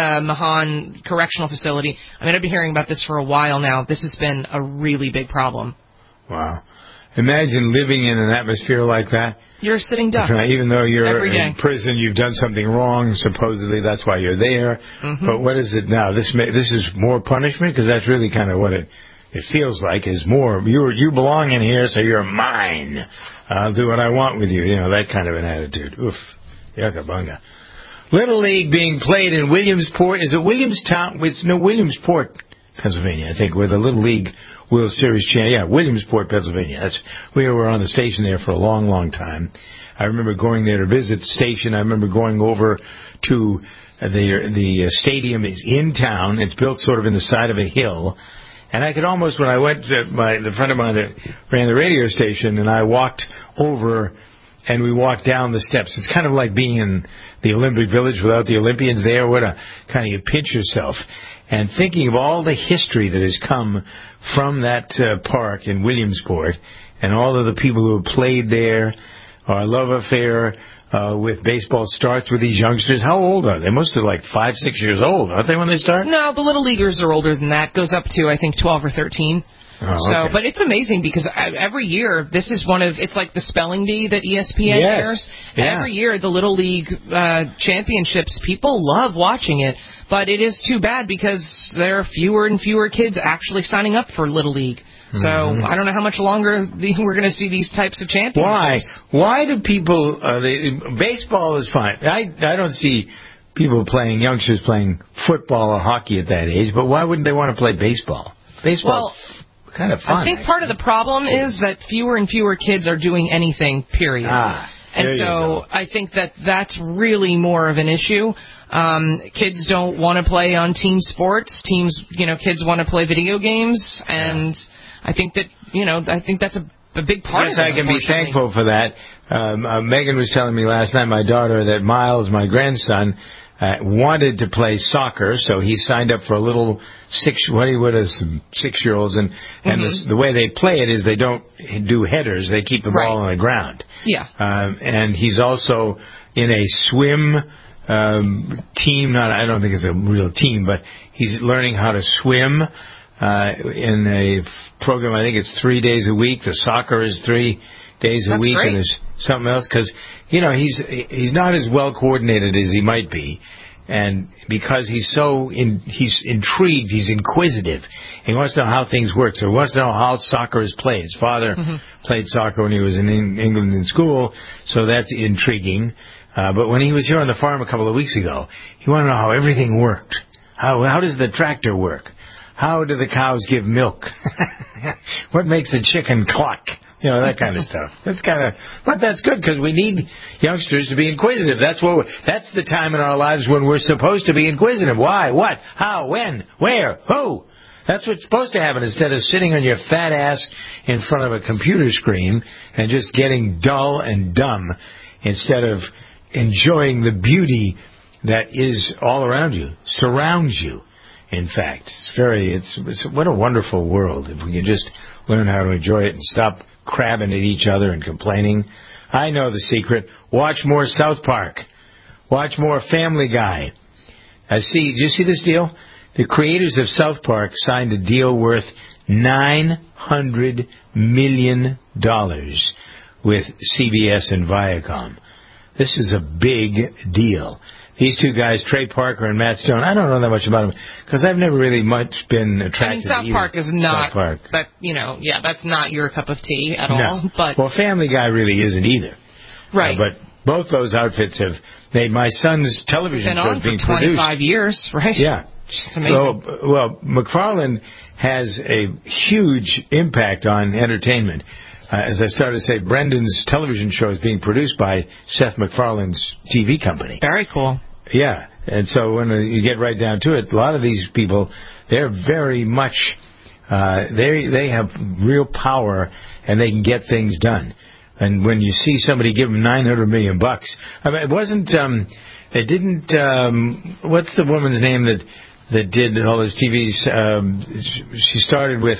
Mahan Correctional Facility. I mean, I've been hearing about this for a while now. This has been a really big problem. Wow. Imagine living in an atmosphere like that. You're a sitting duck. Even though you're in prison, you've done something wrong. Supposedly, that's why you're there. Mm-hmm. But what is it now? This is more punishment? Because that's really kind of what it feels like, is more. You belong in here, so you're mine. I'll do what I want with you. That kind of an attitude. Oof. Yucca bunga. Little League being played in Williamsport. Is it Williamstown? It's Williamsport, Pennsylvania, I think, where the Little League World Series Williamsport, Pennsylvania. We were on the station there for a long, long time. I remember going there to visit the station. I remember going over to the stadium is in town. It's built sort of in the side of a hill. And I could almost, when I went to the friend of mine that ran the radio station, and I walked over and we walked down the steps. It's kind of like being in the Olympic Village without the Olympians there. You pinch yourself. And thinking of all the history that has come from that park in Williamsport, and all of the people who have played there, our love affair with baseball starts with these youngsters. How old are they? They must be like 5, 6 years old, aren't they, when they start? No, the Little Leaguers are older than that. Goes up to, I think, 12 or 13. Oh, okay. But it's amazing because every year, this is it's like the spelling bee that ESPN airs. Yeah. Every year, the Little League championships, people love watching it. But it is too bad because there are fewer and fewer kids actually signing up for Little League. So I don't know how much longer we're going to see these types of championships. Why do people... baseball is fine. I don't see youngsters playing football or hockey at that age, but why wouldn't they want to play baseball? Baseball's kind of fun. I think part of the problem is that fewer and fewer kids are doing anything, period. And so I think that's really more of an issue. Kids don't want to play on team sports. Kids want to play video games, and I think that's a big part of it. Yes, I can be thankful for that. Megan was telling me last night, my daughter, that Miles, my grandson, wanted to play soccer, so he signed up for a little 6-year-olds, and the way they play it is they don't do headers; they keep the ball on the ground. Yeah. And he's also in a swim team. I don't think it's a real team, but he's learning how to swim in a program. I think it's 3 days a week. The soccer is 3 days a week, and there's something else because he's not as well coordinated as he might be. And because he's intrigued, he's inquisitive. He wants to know how things work. So he wants to know how soccer is played. His father played soccer when he was in England in school, so that's intriguing. But when he was here on the farm a couple of weeks ago, he wanted to know how everything worked. How does the tractor work? How do the cows give milk? What makes a chicken cluck? You know, that kind of stuff. But that's good because we need youngsters to be inquisitive. That's the time in our lives when we're supposed to be inquisitive. Why? What? How? When? Where? Who? That's what's supposed to happen instead of sitting on your fat ass in front of a computer screen and just getting dull and dumb instead of enjoying the beauty that is all around you, surrounds you. In fact, it's what a wonderful world if we can just learn how to enjoy it and stop crabbing at each other and complaining. I know the secret. Watch more South Park. Watch more Family Guy. Did you see this deal? The creators of South Park signed a deal worth $900 million with CBS and Viacom. This is a big deal. These two guys, Trey Parker and Matt Stone, I don't know that much about them because I've never really much been attracted to South Park is not South Park. That, that's not your cup of tea at all. But well, Family Guy really isn't either. Right. But both those outfits have made my son's television shows being produced. Been on for 25 years, right? Yeah. It's amazing. Well, McFarlane has a huge impact on entertainment. As I started to say, Brendan's television show is being produced by Seth MacFarlane's TV company. Very cool. Yeah, and so when you get right down to it, a lot of these people, they're very much, they have real power and they can get things done. And when you see somebody give them $900 million, I mean, what's the woman's name that did all those TVs? She started with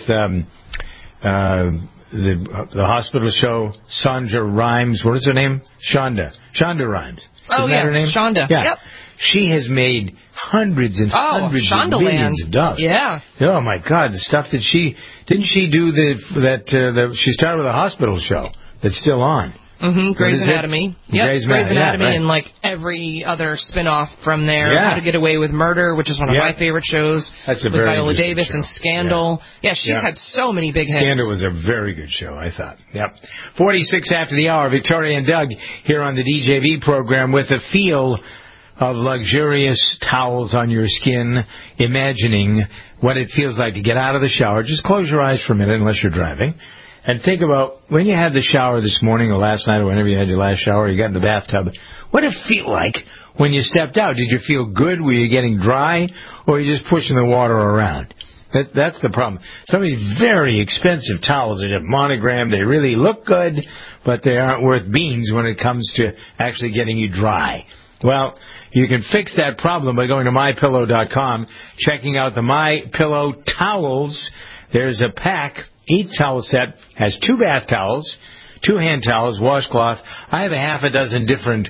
the hospital show, Sandra Rhimes. What is her name? Shonda Rhimes. Oh, Isn't that her name? Shonda. Yeah. Yep. She has made hundreds and hundreds of millions of dollars. Yeah. Oh my God, the stuff that didn't she do she started with a hospital show that's still on. Mm-hmm. Grey's Anatomy. Yep. Grey's Anatomy, right. And like every other spin-off from there. Yeah. How to Get Away with Murder, which is one of my favorite shows. That's a with very Viola interesting Davis show. And Scandal. Yeah, she's had so many big hits. Scandal was a very good show, I thought. Yep. 46 after the hour. Victoria and Doug here on the DJV program with a feel of luxurious towels on your skin, imagining what it feels like to get out of the shower. Just close your eyes for a minute unless you're driving. And think about when you had the shower this morning or last night or whenever you had your last shower, you got in the bathtub, what did it feel like when you stepped out? Did you feel good? Were you getting dry? Or were you just pushing the water around? That's the problem. Some of these very expensive towels are just monogrammed. They really look good, but they aren't worth beans when it comes to actually getting you dry. Well, you can fix that problem by going to MyPillow.com, checking out the MyPillow towels. There's a pack. Each towel set has 2 bath towels, 2 hand towels, washcloth. I have a half a dozen different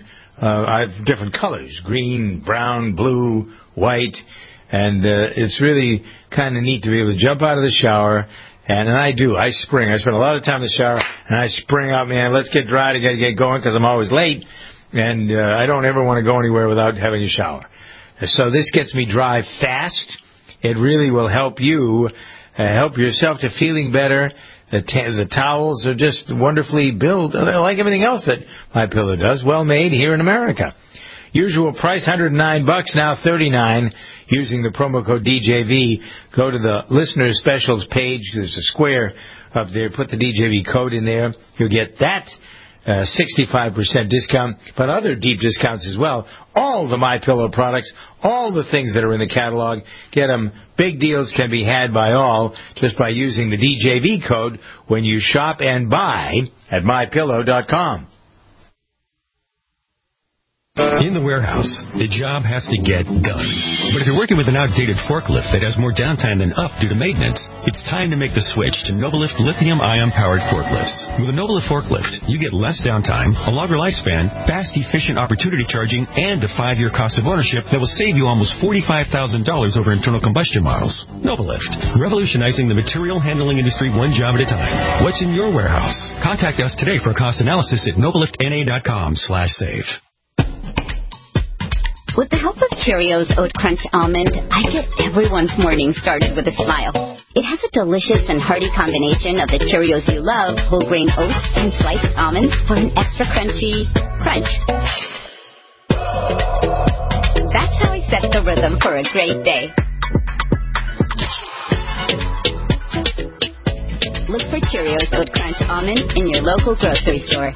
colors, green, brown, blue, white, and it's really kind of neat to be able to jump out of the shower. And I spring. I spend a lot of time in the shower, and I spring out, man, let's get dry to get going because I'm always late, and I don't ever want to go anywhere without having a shower. So this gets me dry fast. It really will help you. Help yourself to feeling better. The towels are just wonderfully built, like everything else that MyPillow does. Well made here in America. Usual price $109, now $39. Using the promo code DJV, go to the listener specials page. There's a square up there. Put the DJV code in there. You'll get that 65% discount, but other deep discounts as well. All the MyPillow products, all the things that are in the catalog, get them. Big deals can be had by all just by using the DJV code when you shop and buy at MyPillow.com. In the warehouse, the job has to get done. But if you're working with an outdated forklift that has more downtime than up due to maintenance, it's time to make the switch to Nobelift lithium-ion powered forklifts. With a Nobelift forklift, you get less downtime, a longer lifespan, fast, efficient opportunity charging, and a 5-year cost of ownership that will save you almost $45,000 over internal combustion models. Nobelift, revolutionizing the material handling industry one job at a time. What's in your warehouse? Contact us today for a cost analysis at nobeliftna.com/save. With the help of Cheerios Oat Crunch Almond, I get everyone's morning started with a smile. It has a delicious and hearty combination of the Cheerios you love, whole grain oats, and sliced almonds for an extra crunchy crunch. That's how I set the rhythm for a great day. Look for Cheerios Oat Crunch Almond in your local grocery store.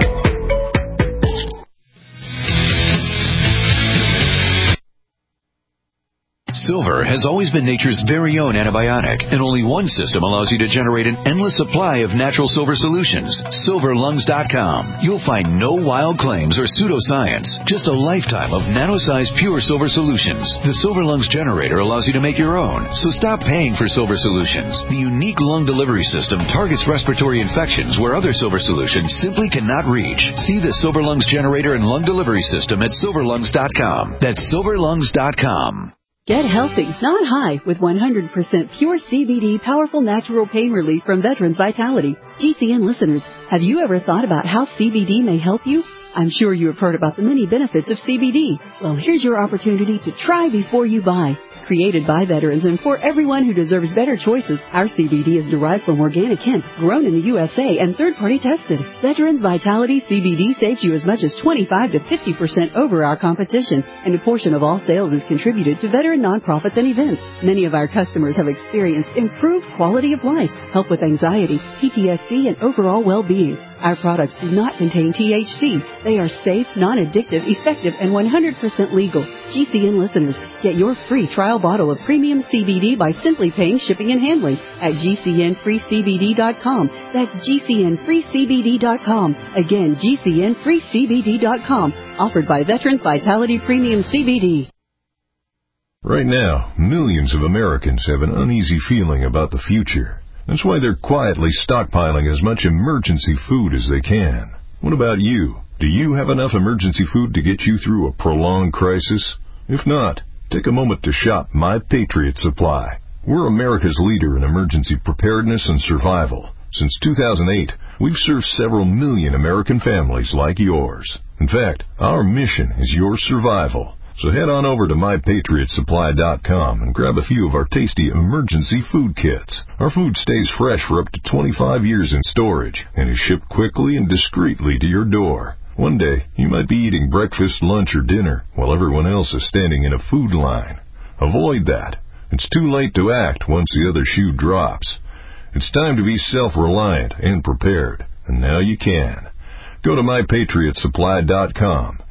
Silver has always been nature's very own antibiotic, and only one system allows you to generate an endless supply of natural silver solutions. SilverLungs.com. You'll find no wild claims or pseudoscience, just a lifetime of nano-sized pure silver solutions. The Silver Lungs generator allows you to make your own, so stop paying for silver solutions. The unique lung delivery system targets respiratory infections where other silver solutions simply cannot reach. See the Silver Lungs generator and lung delivery system at SilverLungs.com. That's SilverLungs.com. Get healthy, not high, with 100% pure CBD powerful natural pain relief from Veterans Vitality. GCN listeners, have you ever thought about how CBD may help you? I'm sure you have heard about the many benefits of CBD. Well, here's your opportunity to try before you buy. Created by veterans and for everyone who deserves better choices, our CBD is derived from organic hemp, grown in the USA, and third-party tested. Veterans Vitality CBD saves you as much as 25 to 50% over our competition, and a portion of all sales is contributed to veteran nonprofits and events. Many of our customers have experienced improved quality of life, help with anxiety, PTSD, and overall well-being. Our products do not contain THC. They are safe, non-addictive, effective, and 100% legal. GCN listeners, get your free trial bottle of premium CBD by simply paying shipping and handling at GCNFreeCBD.com. That's GCNFreeCBD.com. Again, GCNFreeCBD.com. Offered by Veterans Vitality Premium CBD. Right now, millions of Americans have an uneasy feeling about the future. That's why they're quietly stockpiling as much emergency food as they can. What about you? Do you have enough emergency food to get you through a prolonged crisis? If not, take a moment to shop My Patriot Supply. We're America's leader in emergency preparedness and survival. Since 2008, we've served several million American families like yours. In fact, our mission is your survival. So head on over to MyPatriotSupply.com and grab a few of our tasty emergency food kits. Our food stays fresh for up to 25 years in storage and is shipped quickly and discreetly to your door. One day, you might be eating breakfast, lunch, or dinner while everyone else is standing in a food line. Avoid that. It's too late to act once the other shoe drops. It's time to be self-reliant and prepared, and now you can. Go to MyPatriotSupply.com.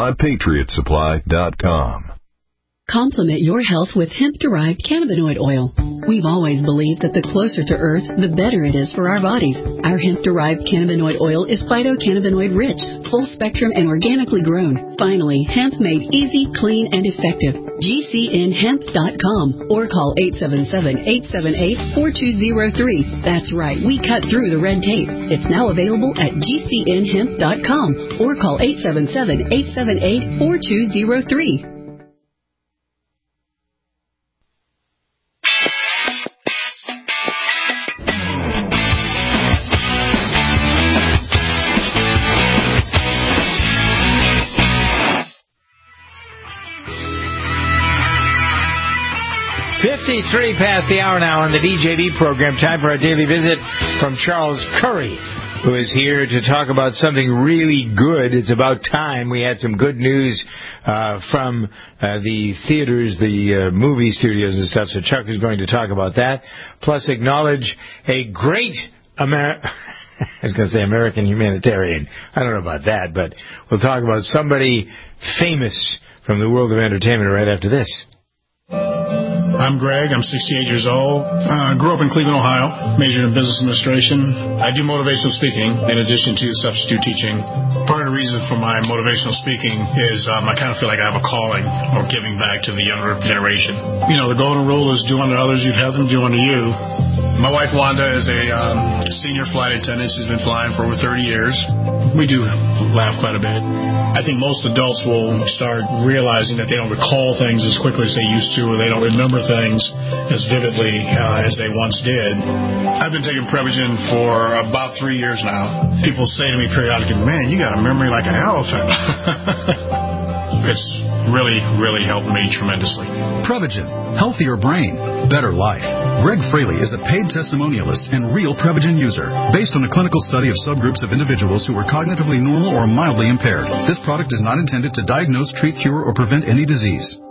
MyPatriotSupply.com. Complement your health with hemp-derived cannabinoid oil. We've always believed that the closer to Earth, the better it is for our bodies. Our hemp-derived cannabinoid oil is phytocannabinoid rich, full spectrum, and organically grown. Finally, hemp made easy, clean, and effective. GCNHemp.com or call 877-878-4203. That's right, we cut through the red tape. It's now available at GCNHemp.com or call 877-878-4203. .53 past the hour now on the DJB program. Time for our daily visit from Charles Curry, who is here to talk about something really good. It's about time. We had some good news from the theaters, the movie studios and stuff, so Chuck is going to talk about that, plus acknowledge a great I was going to say American humanitarian. I don't know about that, but we'll talk about somebody famous from the world of entertainment right after this. I'm Greg. I'm 68 years old. Grew up in Cleveland, Ohio. Majored in business administration. I do motivational speaking in addition to substitute teaching. Part of the reason for my motivational speaking is I kind of feel like I have a calling or giving back to the younger generation. You know, the golden rule is do unto others you'd have them do unto you. My wife Wanda is a senior flight attendant. She's been flying for over 30 years. We do laugh quite a bit. I think most adults will start realizing that they don't recall things as quickly as they used to, or they don't remember things as vividly as they once did. I've been taking Prevagen for about 3 years now. People say to me periodically, man, you got a memory like an elephant. It's really, really helped me tremendously. Prevagen. Healthier brain. Better life. Greg Fraley is a paid testimonialist and real Prevagen user. Based on a clinical study of subgroups of individuals who are cognitively normal or mildly impaired. This product is not intended to diagnose, treat, cure, or prevent any disease.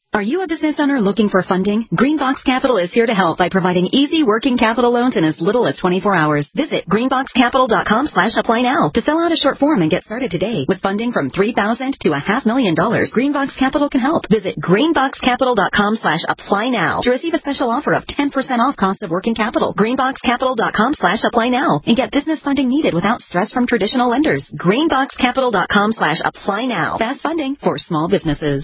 Are you a business owner looking for funding? Greenbox Capital is here to help by providing easy working capital loans in as little as 24 hours. Visit greenboxcapital.com/apply now to fill out a short form and get started today. With funding from $3,000 to $500,000, Greenbox Capital can help. Visit greenboxcapital.com/apply now to receive a special offer of 10% off cost of working capital. Greenboxcapital.com/apply now and get business funding needed without stress from traditional lenders. Greenboxcapital.com/apply now. Fast funding for small businesses.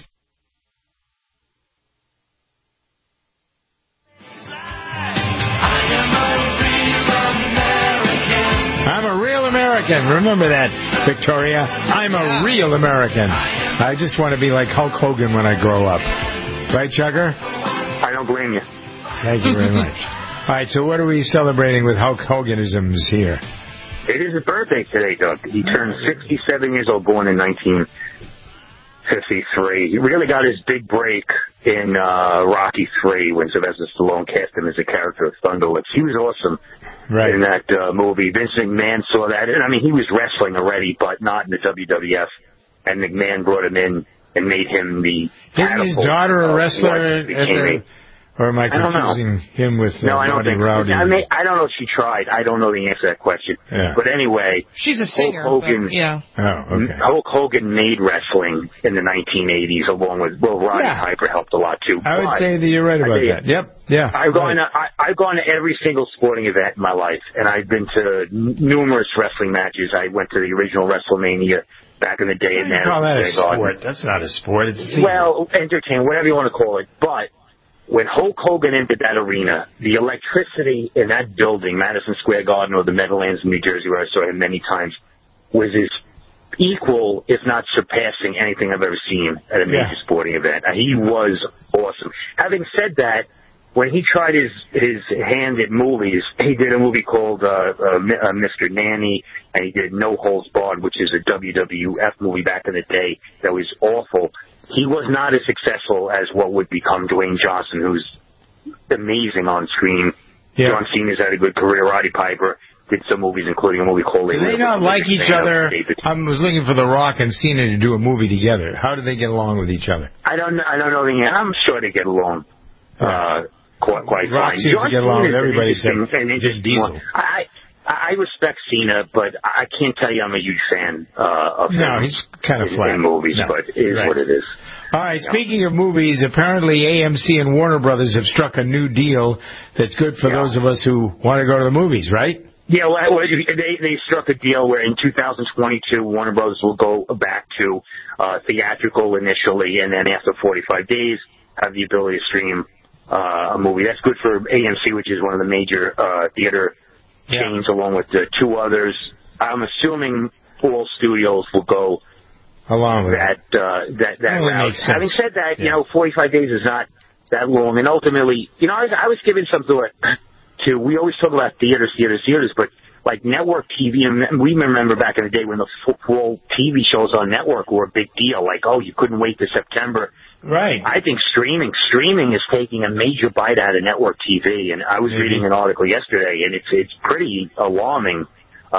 I'm a real American. Remember that, Victoria. I'm a real American. I just want to be like Hulk Hogan when I grow up. Right, Chugger? I don't blame you. Thank you very much. All right, so what are we celebrating with Hulk Hoganisms here? It is his birthday today, Doug. He turned 67 years old, born in 1953. He really got his big break in Rocky III when Sylvester Stallone cast him as a character of Thunderlips. He was awesome in that movie. Vince McMahon saw that. And, I mean, he was wrestling already, but not in the WWF. And McMahon brought him in and made him the... Isn't his daughter a wrestler? Or am I confusing him with Rowdy? I don't know if she tried. I don't know the answer to that question. Yeah. But anyway, she's a singer. Hulk Hogan, Hulk Hogan made wrestling in the 1980s, along with Roddy Piper helped a lot too. I would say that you're right about that. Yep. Yeah. I've gone to every single sporting event in my life, and I've been to numerous wrestling matches. I went to the original WrestleMania back in the day. You call that a sport? That's not a sport. It's a thing. Well, entertainment, whatever you want to call it, but. When Hulk Hogan entered that arena, the electricity in that building, Madison Square Garden or the Meadowlands in New Jersey, where I saw him many times, was as equal, if not surpassing, anything I've ever seen at a major sporting event. He was awesome. Having said that, when he tried his hand at movies, he did a movie called Mr. Nanny, and he did No Holds Barred, which is a WWF movie back in the day that was awful. He was not as successful as what would become Dwayne Johnson, who's amazing on screen. Yeah. John Cena's had a good career. Roddy Piper did some movies, including a movie called... Do they not like each other? I was looking for The Rock and Cena to do a movie together. How do they get along with each other? I don't know. I'm sure they get along quite fine. Rock seems to get along with everybody except Vin Diesel. I respect Cena, but I can't tell you I'm a huge fan of him. No, he's kind of flat. In movies, but it is what it is. All right, speaking of movies, apparently AMC and Warner Brothers have struck a new deal that's good for those of us who want to go to the movies, right? Yeah, well, they struck a deal where in 2022, Warner Brothers will go back to theatrical initially, and then after 45 days, have the ability to stream a movie. That's good for AMC, which is one of the major theater chains, along with the two others. I'm assuming all studios will go along with that route. Having said that, 45 days is not that long, and ultimately, I was giving some thought to. We always talk about theaters, but like network TV, and we remember back in the day when the fall TV shows on network were a big deal. Like, you couldn't wait to September. Right. I think streaming is taking a major bite out of network TV, and I was reading an article yesterday, and it's pretty alarming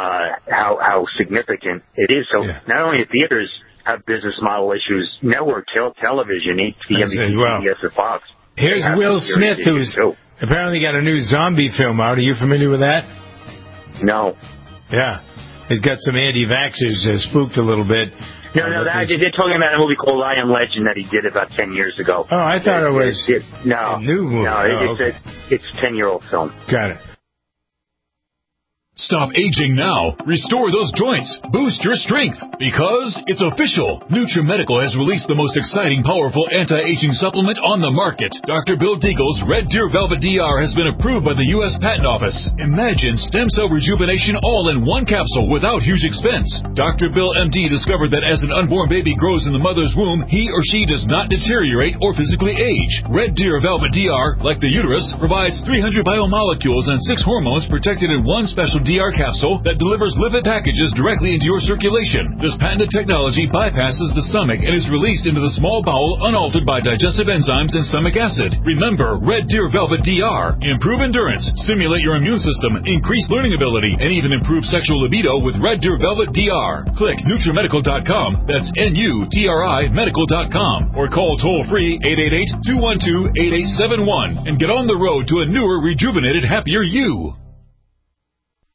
how significant it is. So not only do theaters have business model issues, network television, NBC, CBS, and Fox. Here's Will Smith, who's apparently got a new zombie film out. Are you familiar with that? No. Yeah. He's got some anti-vaxxers spooked a little bit. No, they're talking about a movie called I Am Legend that he did about 10 years ago. Oh, I thought it was a new movie. No, it's a 10-year-old film. Got it. Stop aging now. Restore those joints. Boost your strength. Because it's official. NutriMedical has released the most exciting, powerful anti-aging supplement on the market. Dr. Bill Deagle's Red Deer Velvet DR has been approved by the U.S. Patent Office. Imagine stem cell rejuvenation all in one capsule without huge expense. Dr. Bill MD discovered that as an unborn baby grows in the mother's womb, he or she does not deteriorate or physically age. Red Deer Velvet DR, like the uterus, provides 300 biomolecules and 6 hormones protected in one special DR capsule that delivers lipid packages directly into your circulation. This patented technology bypasses the stomach and is released into the small bowel unaltered by digestive enzymes and stomach acid. Remember, Red Deer Velvet DR. Improve endurance, stimulate your immune system, increase learning ability, and even improve sexual libido with Red Deer Velvet DR. Click NutriMedical.com. That's NUTRI Medical.com. Or call toll-free 888-212-8871 and get on the road to a newer, rejuvenated, happier you.